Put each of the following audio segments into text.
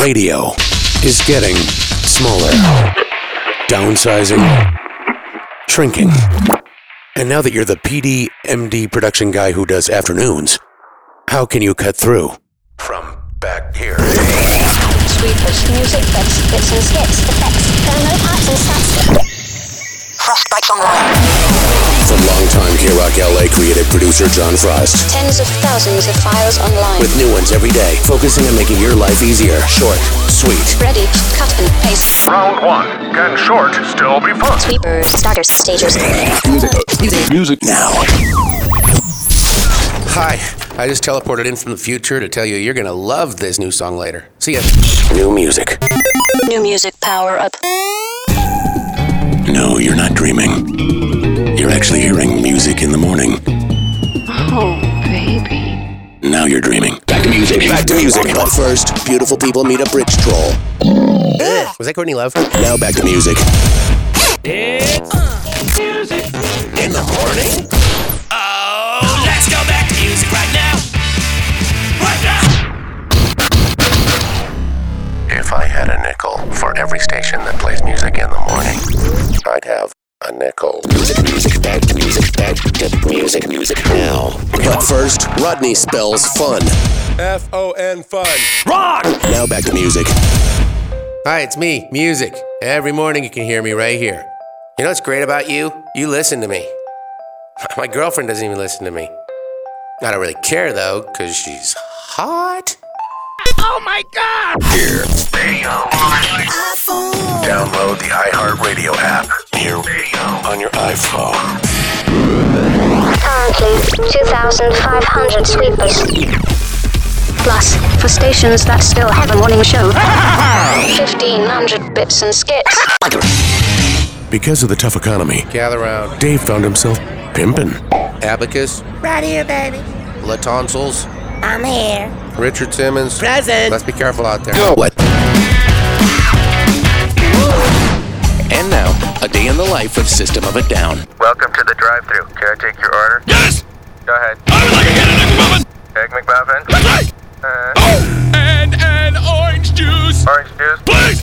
Radio is getting smaller, downsizing, shrinking. And now that you're the PD/MD production guy who does afternoons, how can you cut through? From back here. Sweepers, music, bits and skits, effects, promo parts and stats. Frostbite Online. From longtime K-Rock LA creative producer John Frost. Tens of thousands of files online. With new ones every day, focusing on making your life easier. Short, sweet. Ready, cut and paste. Round one. Can short still be fun? Sweepers, starters, stagers. Music now. Hi, I just teleported in from the future to tell you you're gonna love this new song later. See ya. New music. New music power up. No, you're not dreaming. You're actually hearing music in the morning. Oh, baby. Now you're dreaming. Back to music. Back to music. But first, beautiful people meet a bridge troll. Was that Courtney Love? Now back to music. It's music In the morning? Oh, let's go back to music right now. Right now. If I had a nickel for every station that plays music in the morning, I'd have a nickel. Music, back to music, back to music now. But first, Rodney spells fun. F-O-N fun. Wrong! Now back to music. Hi, it's me, Music. Every morning you can hear me right here. You know what's great about you? You listen to me. My girlfriend doesn't even listen to me. I don't really care though, because she's hot. Oh my God! Here. Radio. Download the iHeartRadio app. Here. On your iPhone. Currently, 2,500 sweepers. Plus, for stations that still have a morning show, 1,500 bits and skits. Because of the tough economy, gather round. Dave found himself pimping. Abacus. Right here, baby. La Tonsils. I'm here. Richard Simmons. Present. Let's be careful out there. Go. What? And now, a day in the life of System of a Down. Welcome to the drive-thru. Can I take your order? Yes! Go ahead. I would like to get an Egg McMuffin! Egg McMuffin? That's right! Oh! And an orange juice! Orange juice? Please!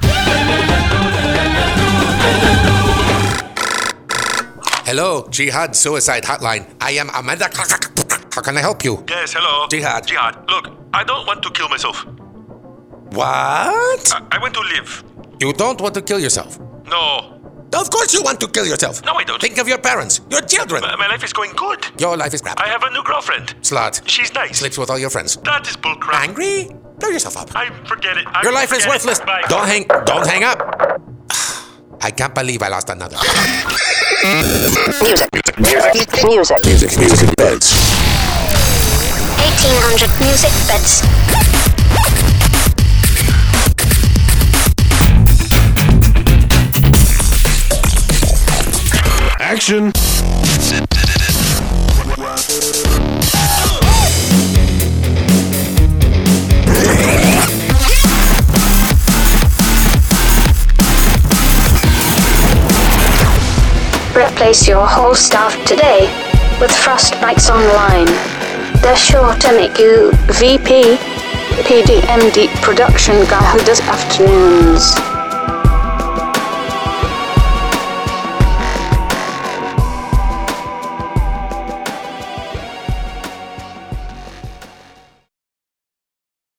Hello, Jihad Suicide Hotline. I am Amanda. How can I help you? Yes, hello. Jihad. Jihad, look, I don't want to kill myself. What? I want to live. You don't want to kill yourself? No. Of course you want to kill yourself. No, I don't. Think of your parents, your children. My life is going good. Your life is crap. I have a new girlfriend. Slut. She's nice. Sleeps with all your friends. That is bullcrap. Angry? Blow yourself up. I forget it. Your life is worthless. Bye. Don't hang up. I can't believe I lost another. Music. Music beds. 1,800 music beds. Action. Replace your whole staff today with Frostbites Online. They're sure to make you VP, PD/MD production guy who does afternoons.